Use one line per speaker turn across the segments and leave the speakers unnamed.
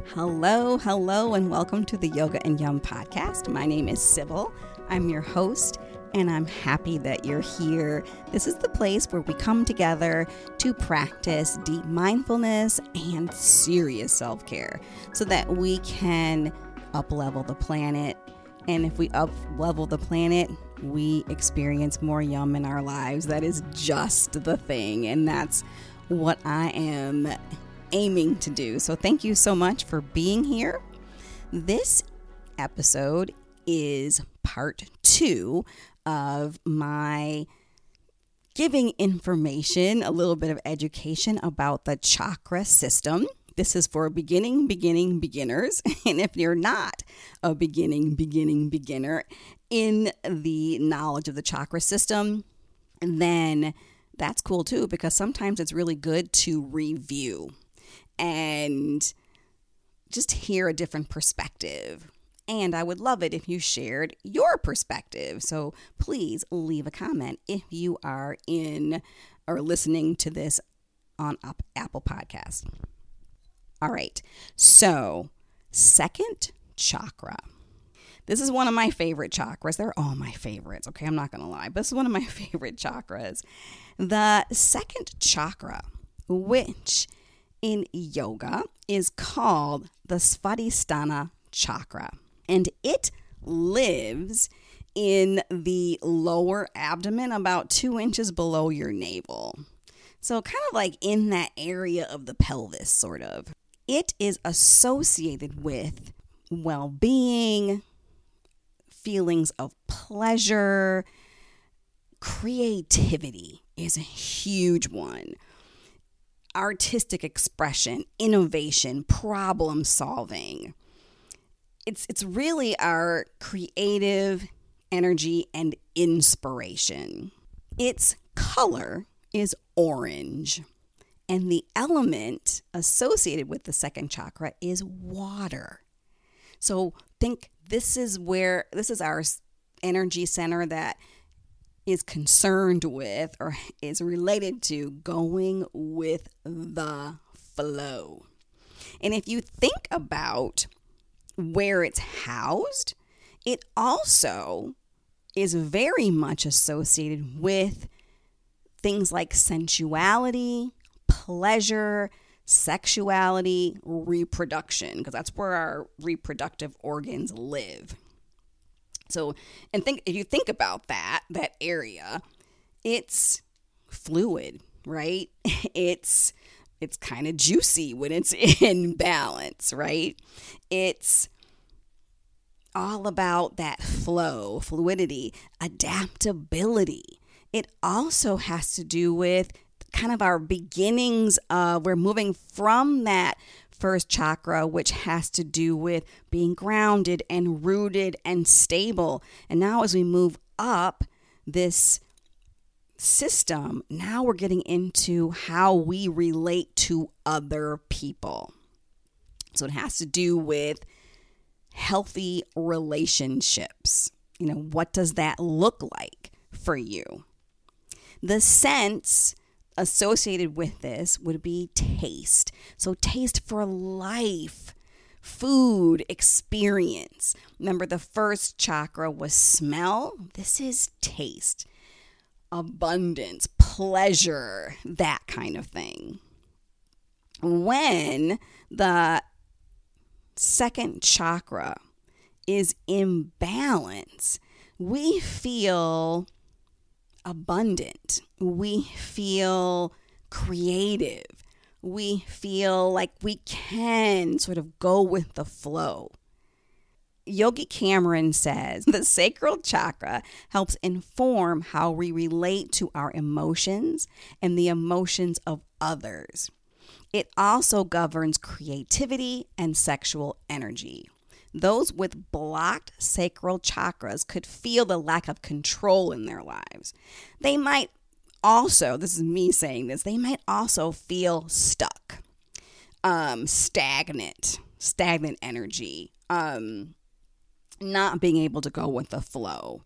Hello, and welcome to the Yoga and Yum podcast. My name is Sybil. I'm your host, and I'm happy that you're here. This is the place where we come together to practice deep mindfulness and serious self-care so that we can up-level the planet. And if we up-level the planet, we experience more yum in our lives. That is just the thing, and that's what I am aiming to do. So thank you so much for being here. This episode is part 2 of my giving information, a little bit of education about the chakra system. This is for beginners. And if you're not a beginner in the knowledge of the chakra system, then that's cool too, because sometimes it's really good to review and just hear a different perspective. And I would love it if you shared your perspective. So please leave a comment if you are in or listening to this on Apple Podcasts. All right. So second chakra. This is one of my favorite chakras. They're all my favorites. Okay, I'm not going to lie, but this is one of my favorite chakras. The second chakra, which in yoga is called the Svadhisthana chakra, and it lives in the lower abdomen, about 2 inches below your navel. So kind of like in that area of the pelvis, sort of. It is associated with well-being, feelings of pleasure. Creativity is a huge one. Artistic expression, innovation, problem solving. It's really our creative energy and inspiration. Its color is orange, and the element associated with the second chakra is water. So think this is our energy center that is concerned with or is related to going with the flow. And if you think about where it's housed, it also is very much associated with things like sensuality, pleasure, sexuality, reproduction, because that's where our reproductive organs live. So, if you think about that area, it's fluid, right? It's kind of juicy when it's in balance, right? It's all about that flow, fluidity, adaptability. It also has to do with kind of our beginnings of, we're moving from that first chakra, which has to do with being grounded and rooted and stable. And now as we move up this system, now we're getting into how we relate to other people. So it has to do with healthy relationships. What does that look like for you? The sense associated with this would be taste. So taste for life, food, experience. Remember, the first chakra was smell. This is taste, abundance, pleasure, that kind of thing. When the second chakra is in balance, we feel abundant. We feel creative. We feel like we can sort of go with the flow. Yogi Cameron says the sacral chakra helps inform how we relate to our emotions and the emotions of others. It also governs creativity and sexual energy. Those with blocked sacral chakras could feel the lack of control in their lives. They might also, this is me saying this, they might also feel stuck, stagnant energy, not being able to go with the flow.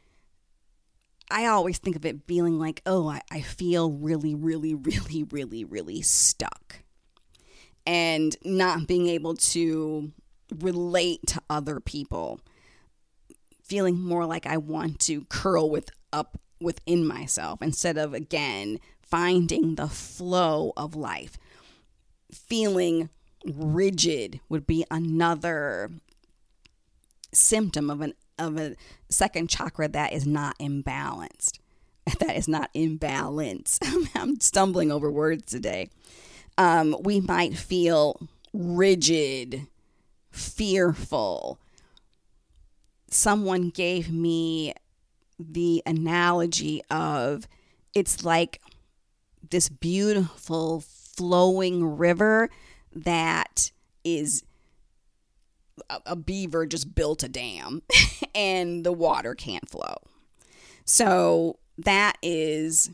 I always think of it feeling like, I feel really, really, really, really, really stuck. and not being able to relate to other people, feeling more like I want to curl up within myself instead of, again, finding the flow of life. Feeling rigid would be another symptom of a second chakra that is not imbalanced. That is not in balance. I'm stumbling over words today. We might feel rigid, fearful. Someone gave me the analogy of it's like this beautiful flowing river that is a beaver just built a dam and the water can't flow. So that is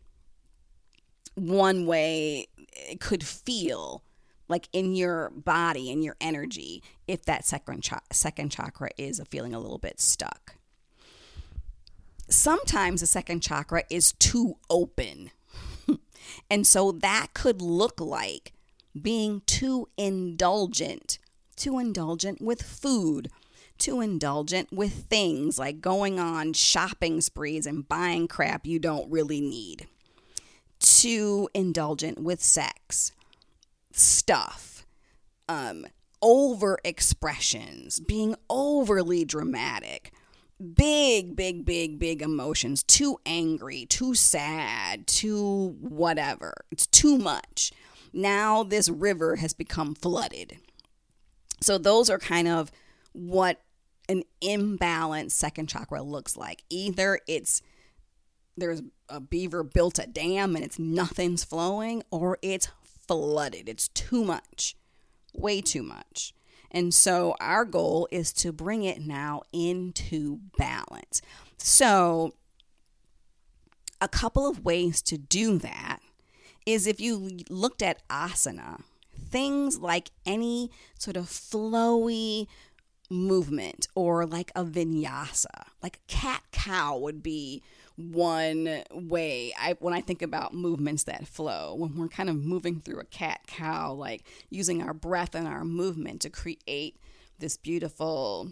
one way it could feel like in your body and your energy if that second chakra is feeling a little bit stuck. Sometimes the second chakra is too open. And so that could look like being too indulgent with food, too indulgent with things like going on shopping sprees and buying crap you don't really need, too indulgent with sex, stuff, over expressions, being overly dramatic, big emotions, too angry, too sad, too whatever. It's too much. Now this river has become flooded. So those are kind of what an imbalanced second chakra looks like. Either there's a beaver built a dam and nothing's flowing, or it's flooded. It's too much, way too much. And so our goal is to bring it now into balance. So a couple of ways to do that is if you looked at asana, things like any sort of flowy movement or like a vinyasa, like cat-cow would be one way when I think about movements that flow, when we're kind of moving through a cat-cow, like using our breath and our movement to create this beautiful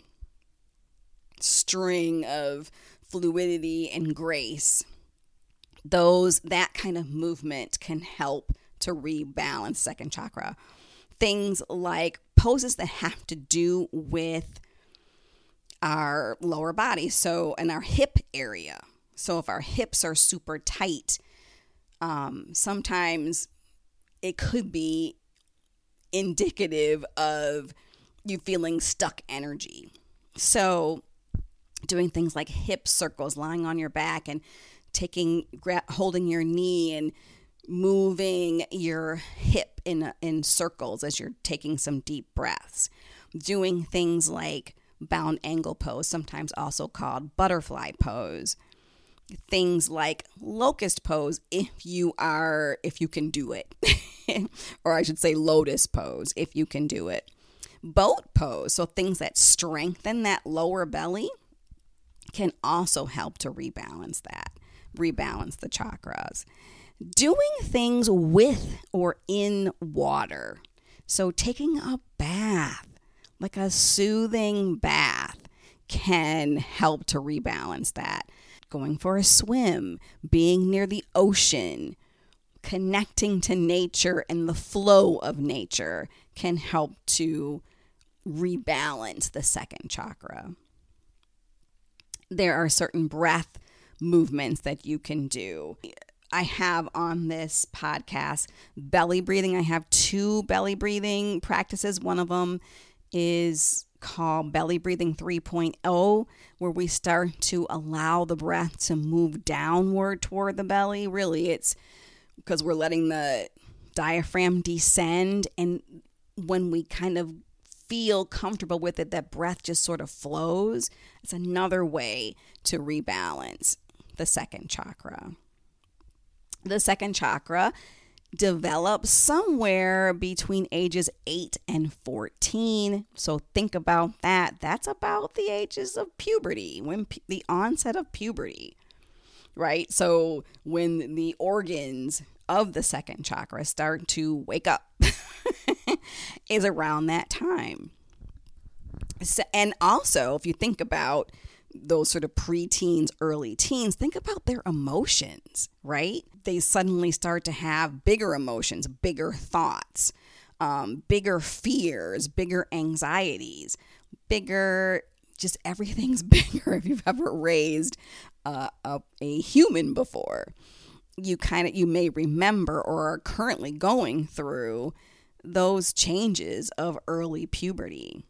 string of fluidity and grace. That kind of movement can help to rebalance second chakra. Things like poses that have to do with our lower body, so in our hip area. So if our hips are super tight, sometimes it could be indicative of you feeling stuck energy. So doing things like hip circles, lying on your back and holding your knee and moving your hip in circles as you're taking some deep breaths. Doing things like bound angle pose, sometimes also called butterfly pose. Things like locust pose if you can do it. Or I should say lotus pose if you can do it. Boat pose, so things that strengthen that lower belly, can also help to rebalance the chakras. Doing things with or in water. So taking a bath, like a soothing bath, can help to rebalance that. Going for a swim, being near the ocean, connecting to nature and the flow of nature can help to rebalance the second chakra. There are certain breath movements that you can do. I have on this podcast belly breathing. I have 2 belly breathing practices. One of them is called Belly Breathing 3.0, where we start to allow the breath to move downward toward the belly. Really, it's because we're letting the diaphragm descend, and when we kind of feel comfortable with it, that breath just sort of flows. It's another way to rebalance the second chakra. The second chakra develops somewhere between ages 8 and 14. So think about that. That's about the ages of puberty, when the onset of puberty, right? So when the organs of the second chakra start to wake up is around that time. So, and also, if you think about those sort of preteens, early teens, think about their emotions, right? They suddenly start to have bigger emotions, bigger thoughts, bigger fears, bigger anxieties, bigger, just everything's bigger. If you've ever raised a human before, you may remember or are currently going through those changes of early puberty,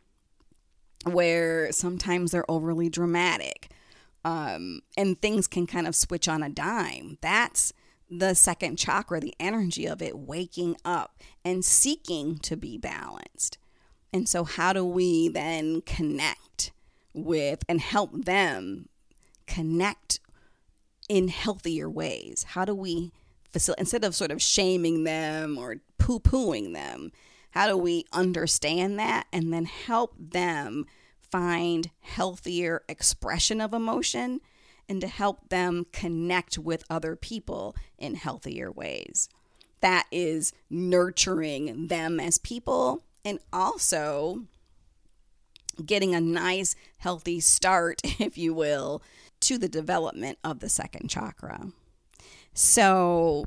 where sometimes they're overly dramatic, and things can kind of switch on a dime. That's the second chakra, the energy of it waking up and seeking to be balanced. And so how do we then connect with and help them connect in healthier ways? How do we facilitate, instead of sort of shaming them or poo-pooing them, how do we understand that and then help them find healthier expression of emotion and to help them connect with other people in healthier ways? That is nurturing them as people and also getting a nice, healthy start, if you will, to the development of the second chakra. So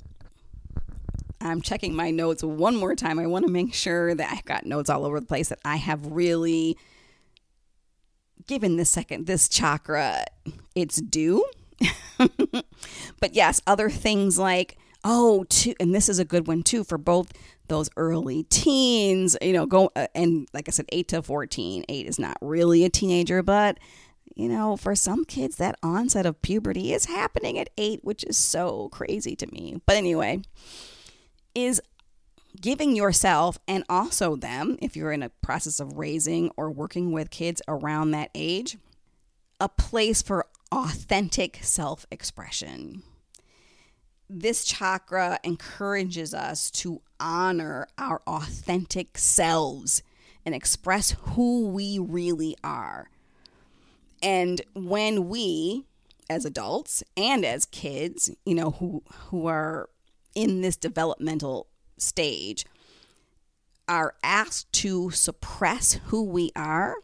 I'm checking my notes one more time. I want to make sure that I've got notes all over the place, that I have really given this chakra its due. But yes, other things like, and this is a good one too for both those early teens, and like I said, 8 to 14. 8 is not really a teenager, but for some kids, that onset of puberty is happening at 8, which is so crazy to me. But anyway, is giving yourself and also them, if you're in a process of raising or working with kids around that age, a place for authentic self-expression. This chakra encourages us to honor our authentic selves and express who we really are. And when we, as adults and as kids, who are in this developmental stage, are asked to suppress who we are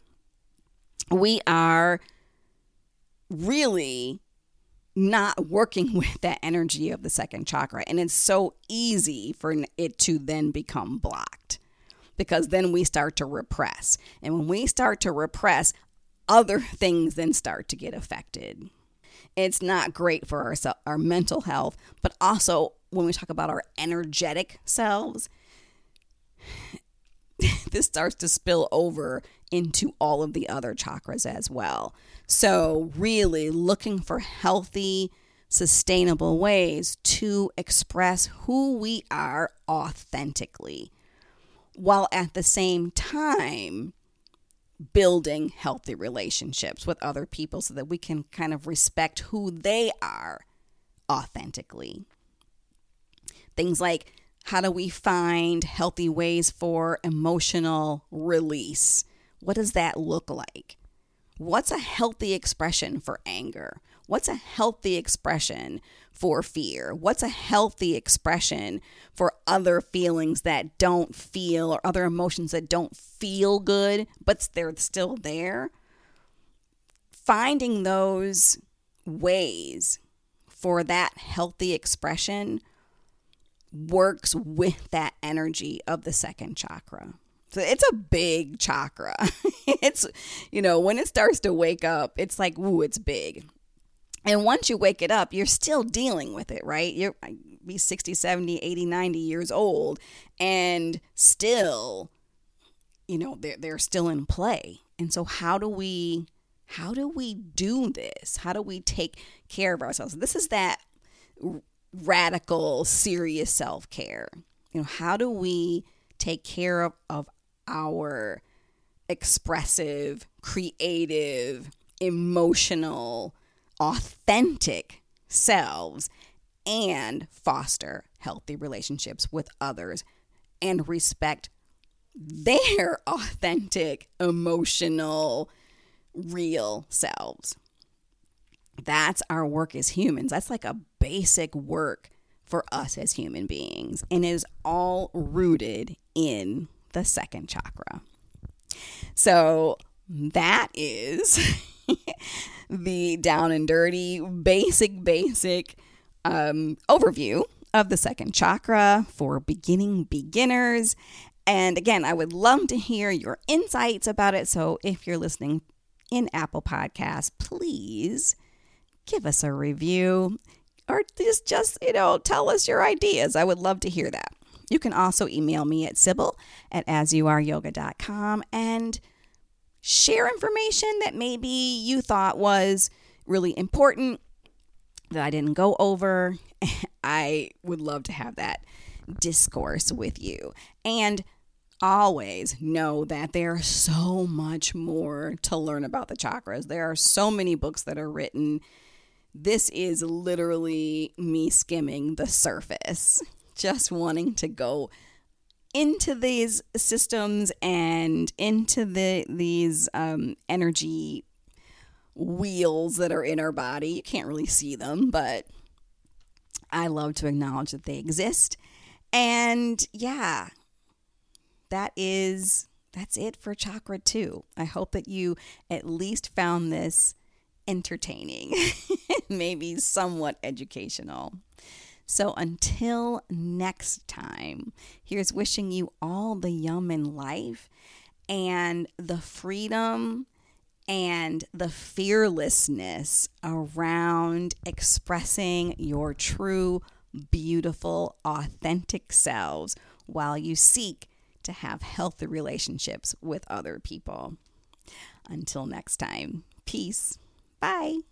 really not working with that energy of the second chakra. And it's so easy for it to then become blocked, because then we start to repress. And when we start to repress, other things then start to get affected. It's not great for our mental health, but also when we talk about our energetic selves, this starts to spill over into all of the other chakras as well. So really looking for healthy, sustainable ways to express who we are authentically, while at the same time building healthy relationships with other people so that we can kind of respect who they are authentically. Things like, how do we find healthy ways for emotional release? What does that look like? What's a healthy expression for anger? What's a healthy expression for fear? What's a healthy expression for other feelings that don't feel, or other emotions that don't feel good, but they're still there? Finding those ways for that healthy expression works with that energy of the second chakra. So it's a big chakra. It's, when it starts to wake up, it's like, ooh, it's big. And once you wake it up, you're still dealing with it, right? You're be 60, 70, 80, 90 years old, and still, they're still in play. And so how do we do this? How do we take care of ourselves? This is that radical, serious self-care. How do we take care of our expressive, creative, emotional, authentic selves and foster healthy relationships with others and respect their authentic, emotional, real selves? That's our work as humans. That's like a basic work for us as human beings, and is all rooted in the second chakra. So that is the down and dirty, basic overview of the second chakra for beginners. And again, I would love to hear your insights about it. So if you're listening in Apple Podcasts, please give us a review or just tell us your ideas. I would love to hear that. You can also email me at sybil@asyouareyoga.com and share information that maybe you thought was really important that I didn't go over. I would love to have that discourse with you. And always know that there's so much more to learn about the chakras. There are so many books that are written. This is literally me skimming the surface, just wanting to go into these systems and into these energy wheels that are in our body. You can't really see them, but I love to acknowledge that they exist. And yeah, that's it for Chakra 2. I hope that you at least found this entertaining, maybe somewhat educational. So until next time, here's wishing you all the yum in life and the freedom and the fearlessness around expressing your true, beautiful, authentic selves while you seek to have healthy relationships with other people. Until next time, peace. Bye.